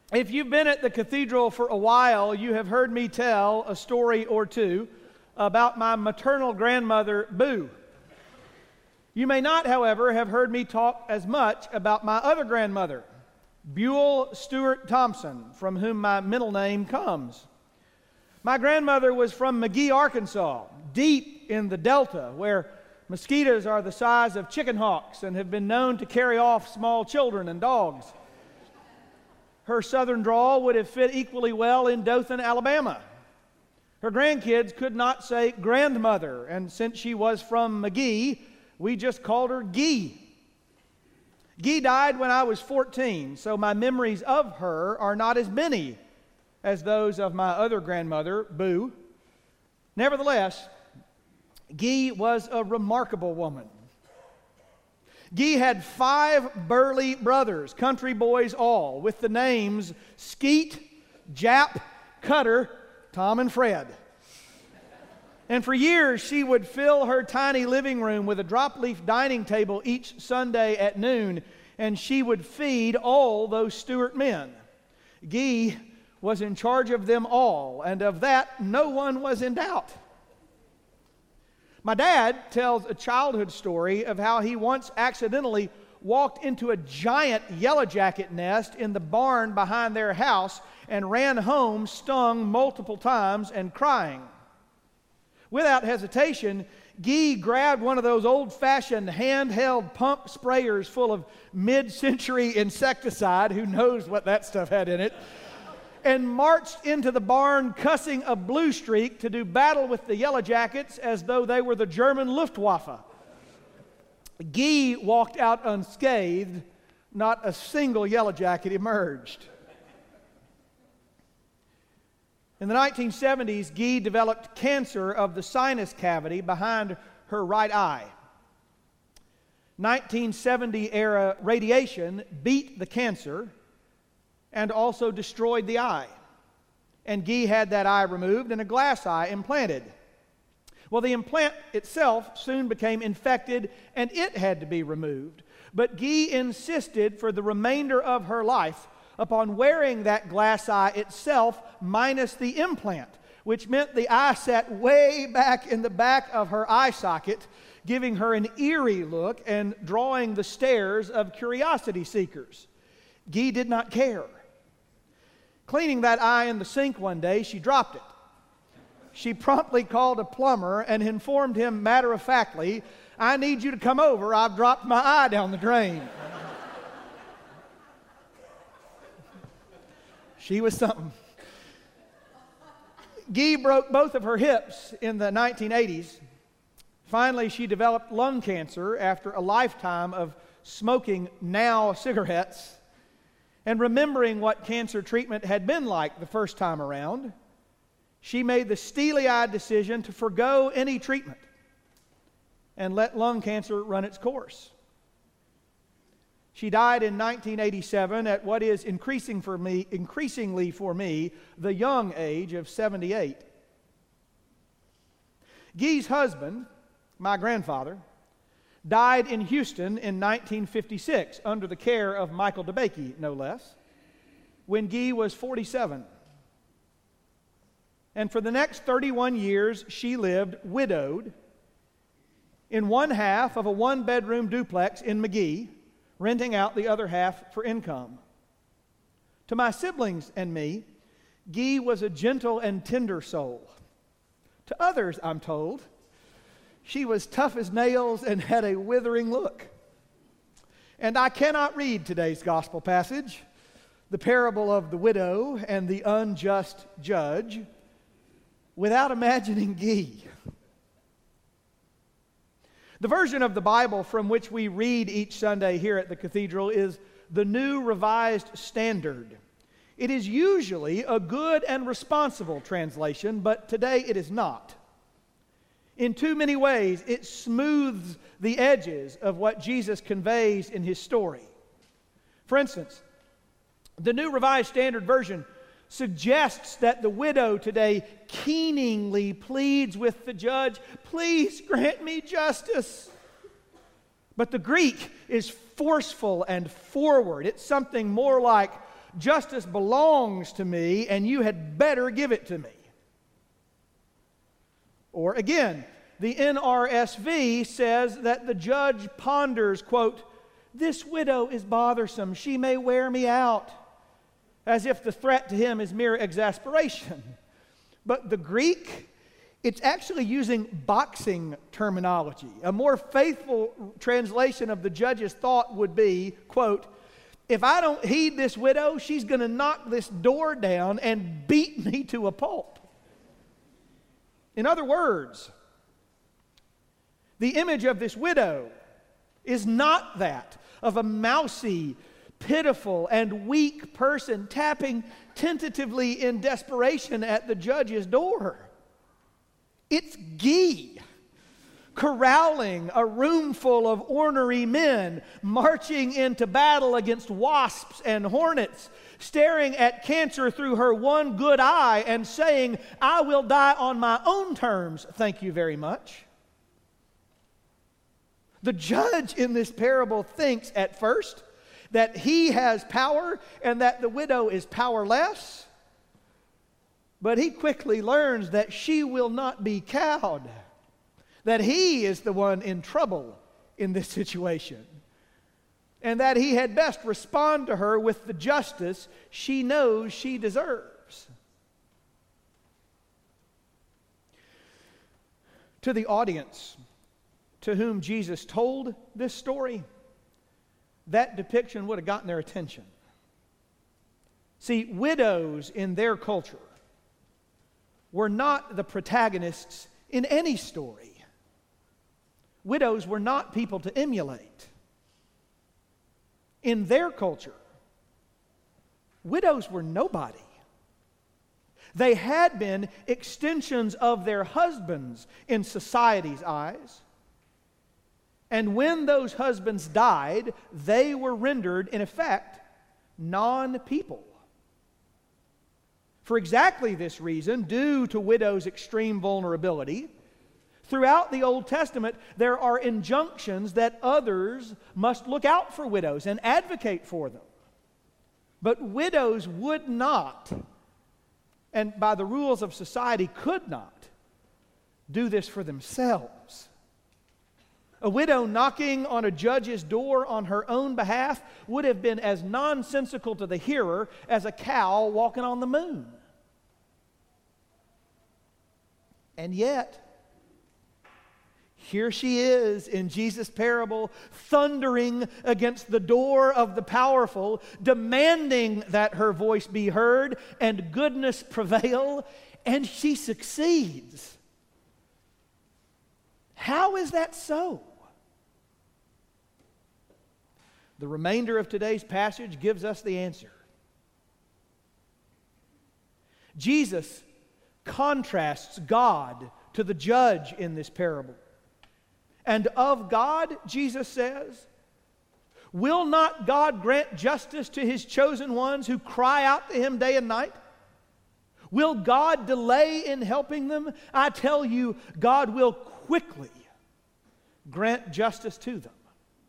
If you've been at the cathedral for a while, you have heard me tell a story or two about my maternal grandmother, Boo. You may not, however, have heard me talk as much about my other grandmother, Buell Stewart Thompson, from whom my middle name comes. My grandmother was from McGehee, Arkansas, deep in the Delta, where mosquitoes are the size of chicken hawks and have been known to carry off small children and dogs. Her southern drawl would have fit equally well in Dothan, Alabama. Her grandkids could not say grandmother, and since she was from McGehee, we just called her Gee. Gee died when I was 14, so my memories of her are not as many as those of my other grandmother, Boo. Nevertheless, Gee was a remarkable woman. Gee had 5 burly brothers, country boys all, with the names Skeet, Jap, Cutter, Tom, and Fred. And for years, she would fill her tiny living room with a drop-leaf dining table each Sunday at noon, and she would feed all those Stewart men. Gee was in charge of them all, and of that, no one was in doubt. My dad tells a childhood story of how he once accidentally walked into a giant yellow jacket nest in the barn behind their house and ran home stung multiple times and crying. Without hesitation, Gee grabbed one of those old-fashioned handheld pump sprayers full of mid-century insecticide, who knows what that stuff had in it, and marched into the barn cussing a blue streak to do battle with the Yellow Jackets as though they were the German Luftwaffe. Gee walked out unscathed. Not a single Yellow Jacket emerged. In the 1970s, Gee developed cancer of the sinus cavity behind her right eye. 1970-era radiation beat the cancer and also destroyed the eye. And Gee had that eye removed and a glass eye implanted. Well, the implant itself soon became infected and it had to be removed. But Gee insisted for the remainder of her life upon wearing that glass eye itself minus the implant, which meant the eye sat way back in the back of her eye socket, giving her an eerie look and drawing the stares of curiosity seekers. Gee did not care. Cleaning that eye in the sink one day, she dropped it. She promptly called a plumber and informed him matter-of-factly, "I need you to come over. I've dropped my eye down the drain." She was something. Gee broke both of her hips in the 1980s. Finally, she developed lung cancer after a lifetime of smoking now cigarettes. And remembering what cancer treatment had been like the first time around, she made the steely-eyed decision to forgo any treatment and let lung cancer run its course. She died in 1987 at what is increasingly for me, the young age of 78. Gee's husband, my grandfather, died in Houston in 1956 under the care of Michael DeBakey, no less, when Gee was 47. And for the next 31 years, she lived widowed in one half of a one-bedroom duplex in McGehee, renting out the other half for income. To my siblings and me, Gee was a gentle and tender soul. To others, I'm told, she was tough as nails and had a withering look. And I cannot read today's gospel passage, the parable of the widow and the unjust judge, without imagining Gee. The version of the Bible from which we read each Sunday here at the cathedral is the New Revised Standard. It is usually a good and responsible translation, but today it is not. In too many ways, it smooths the edges of what Jesus conveys in his story. For instance, the New Revised Standard Version suggests that the widow today keeningly pleads with the judge, "Please grant me justice." But the Greek is forceful and forward. It's something more like, Justice belongs to me, and you had better give it to me. Or again, the NRSV says that the judge ponders, quote, "This widow is bothersome. She may wear me out," as if the threat to him is mere exasperation. But the Greek, it's actually using boxing terminology. A more faithful translation of the judge's thought would be, quote, "If I don't heed this widow, she's going to knock this door down and beat me to a pulp." In other words, the image of this widow is not that of a mousy, pitiful, and weak person tapping tentatively in desperation at the judge's door. It's Guy corralling a room full of ornery men, marching into battle against wasps and hornets, staring at cancer through her one good eye and saying, "I will die on my own terms, thank you very much." The judge in this parable thinks at first that he has power and that the widow is powerless, but he quickly learns that she will not be cowed, that he is the one in trouble in this situation, and that he had best respond to her with the justice she knows she deserves. To the audience to whom Jesus told this story, that depiction would have gotten their attention. See, widows in their culture were not the protagonists in any story. Widows were not people to emulate. In their culture, widows were nobody. They had been extensions of their husbands in society's eyes. And when those husbands died, they were rendered, in effect, non-people. For exactly this reason, due to widows' extreme vulnerability, throughout the Old Testament, there are injunctions that others must look out for widows and advocate for them. But widows would not, and by the rules of society could not, do this for themselves. A widow knocking on a judge's door on her own behalf would have been as nonsensical to the hearer as a cow walking on the moon. And yet, here she is in Jesus' parable, thundering against the door of the powerful, demanding that her voice be heard and goodness prevail, and she succeeds. How is that so? The remainder of today's passage gives us the answer. Jesus contrasts God to the judge in this parable. And of God, Jesus says, will not God grant justice to His chosen ones who cry out to Him day and night? Will God delay in helping them? I tell you, God will quickly grant justice to them.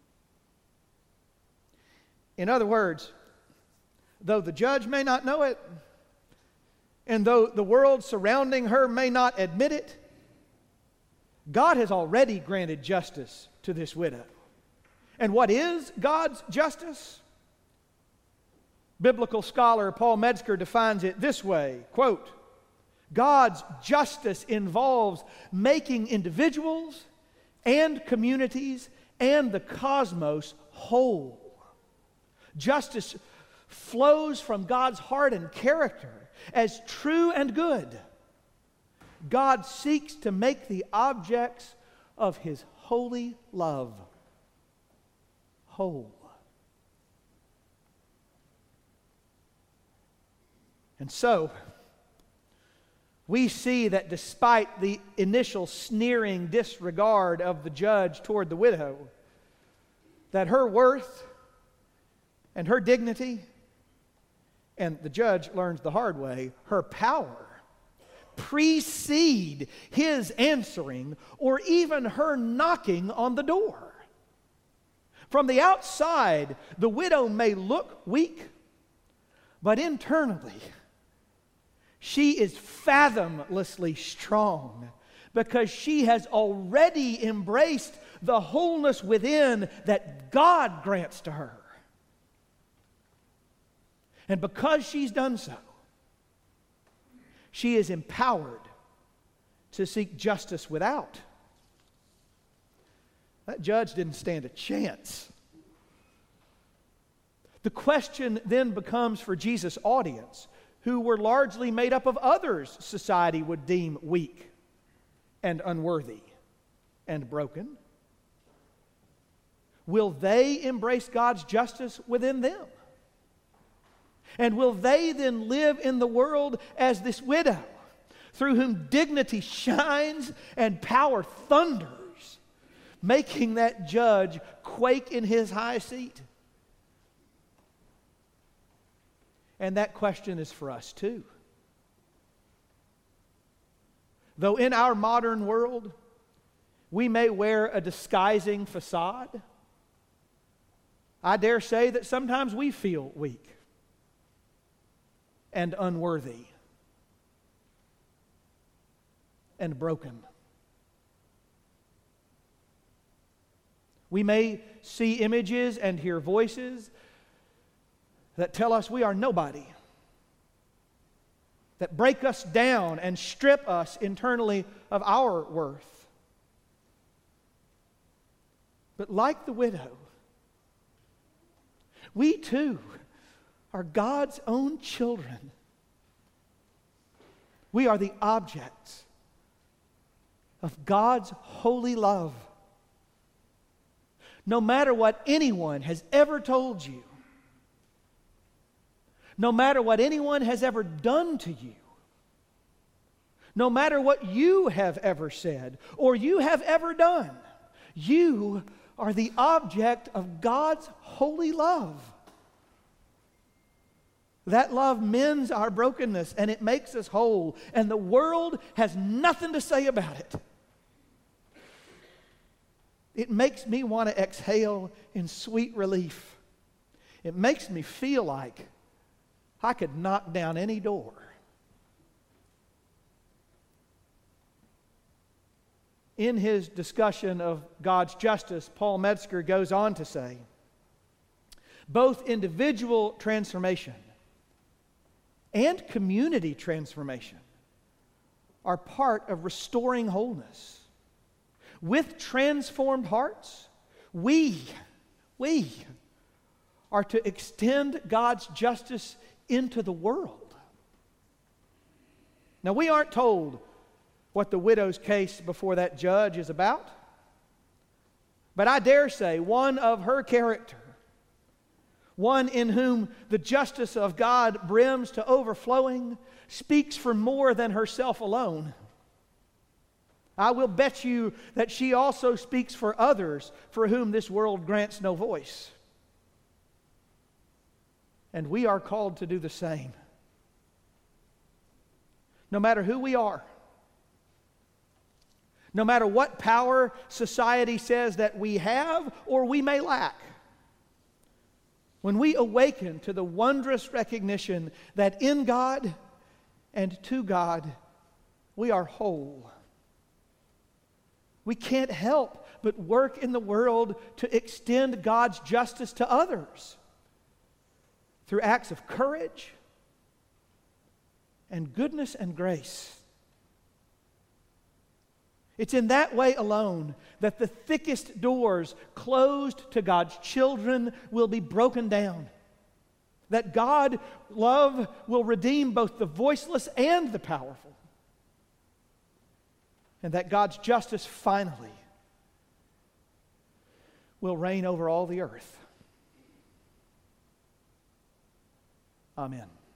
In other words, though the judge may not know it, and though the world surrounding her may not admit it, God has already granted justice to this widow. And what is God's justice? Biblical scholar Paul Metzger defines it this way, quote, God's justice involves making individuals and communities and the cosmos whole. Justice flows from God's heart and character as true and good. God seeks to make the objects of His holy love whole. And so, we see that despite the initial sneering disregard of the judge toward the widow, that her worth and her dignity, and the judge learns the hard way, her power, precede his answering or even her knocking on the door. From the outside, the widow may look weak, But internally, she is fathomlessly strong because she has already embraced the wholeness within that God grants to her. And because she's done so, she is empowered to seek justice without. That judge didn't stand a chance. The question then becomes for Jesus' audience, who were largely made up of others society would deem weak and unworthy and broken. Will they embrace God's justice within them? And will they then live in the world as this widow, through whom dignity shines and power thunders, making that judge quake in his high seat? And that question is for us too. Though in our modern world, we may wear a disguising facade, I dare say that sometimes we feel weak and unworthy and broken. We may see images and hear voices that tell us we are nobody, that break us down and strip us internally of our worth. But like the widow, we too are God's own children. We are the objects of God's holy love. No matter what anyone has ever told you, no matter what anyone has ever done to you, no matter what you have ever said or you have ever done, you are the object of God's holy love. That love mends our brokenness and it makes us whole, and the world has nothing to say about it. It makes me want to exhale in sweet relief. It makes me feel like I could knock down any door. In his discussion of God's justice, Paul Metzger goes on to say, both individual transformation and community transformation are part of restoring wholeness. With transformed hearts, we are to extend God's justice into the world. Now, we aren't told what the widow's case before that judge is about, but I dare say one of her character, one in whom the justice of God brims to overflowing, speaks for more than herself alone. I will bet you that she also speaks for others for whom this world grants no voice. And we are called to do the same. No matter who we are, no matter what power society says that we have or we may lack, when we awaken to the wondrous recognition that in God and to God we are whole, we can't help but work in the world to extend God's justice to others through acts of courage and goodness and grace. It's in that way alone that the thickest doors closed to God's children will be broken down. That God's love will redeem both the voiceless and the powerful. And that God's justice finally will reign over all the earth. Amen.